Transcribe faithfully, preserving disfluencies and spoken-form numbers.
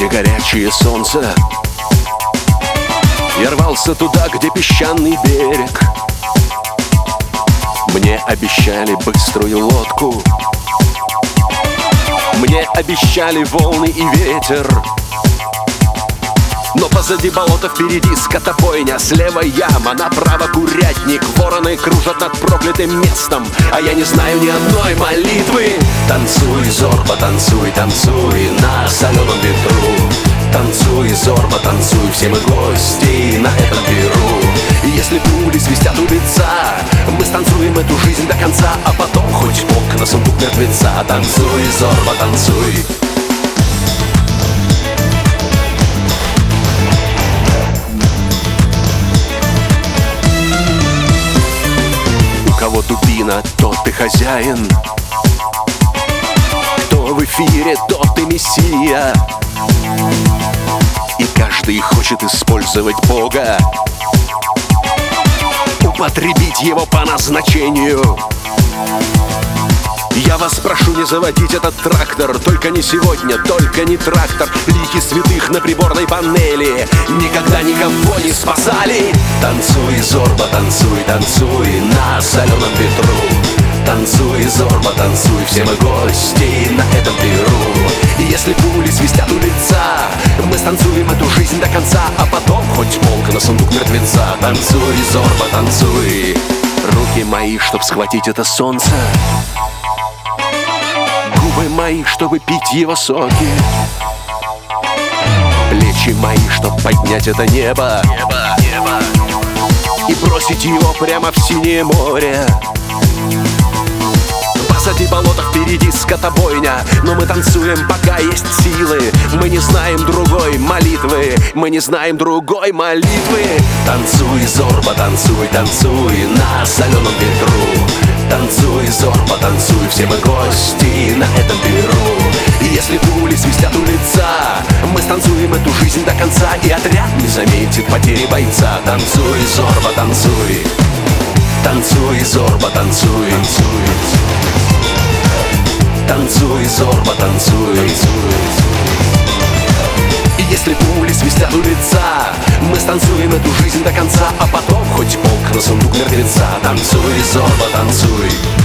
где горячее солнце. Я рвался туда, где песчаный берег. Мне обещали быструю лодку, мне обещали волны и ветер. Но позади болота, впереди скотобойня, слева яма, направо курятник. Вороны кружат над проклятым местом, а я не знаю ни одной молитвы. Танцуй, Зорба, танцуй, танцуй на соленом ветру. Танцуй, Зорба, танцуй, все мы гости на этом перу. И если пули свистят у лица, мы станцуем эту жизнь до конца, а потом хоть полк на сундук мертвеца. Танцуй, Зорба, танцуй. Кого дубина, тот ты хозяин. Кто в эфире, тот ты мессия. И каждый хочет использовать Бога, употребить его по назначению. Я вас прошу не заводить этот трактор, только не сегодня, только не трактор. Лики святых на приборной панели никогда никого не спасали. Танцуй, Зорба, танцуй, танцуй на соленом ветру. Танцуй, Зорба, танцуй, все мы гости на этом перу. И если пули свистят у лица, мы станцуем эту жизнь до конца, а потом хоть полк на сундук мертвеца. Танцуй, Зорба, танцуй. Руки мои, чтоб схватить это солнце, губы мои, чтобы пить его соки, плечи мои, чтоб поднять это небо, небо, небо, и бросить его прямо в синее море. Позади болота, впереди скотобойня, но мы танцуем, пока есть силы. Мы не знаем другой молитвы, мы не знаем другой молитвы. Танцуй, Зорба, танцуй, танцуй на соленом ветру. Танцуй, Зорба, танцуй, все мы гости на этом перу. И если пули свистят у лица, мы станцуем эту жизнь до конца, и отряд не заметит потери бойца. Танцуй, Зорба, танцуй. Танцуй, Зорба, танцуй. Танцуй, Зорба, танцуй. И если пули свистят у лица, мы станцуем эту жизнь до конца, а потом хоть полк на сундук мертвеца. Танцуй, Зорба, танцуй.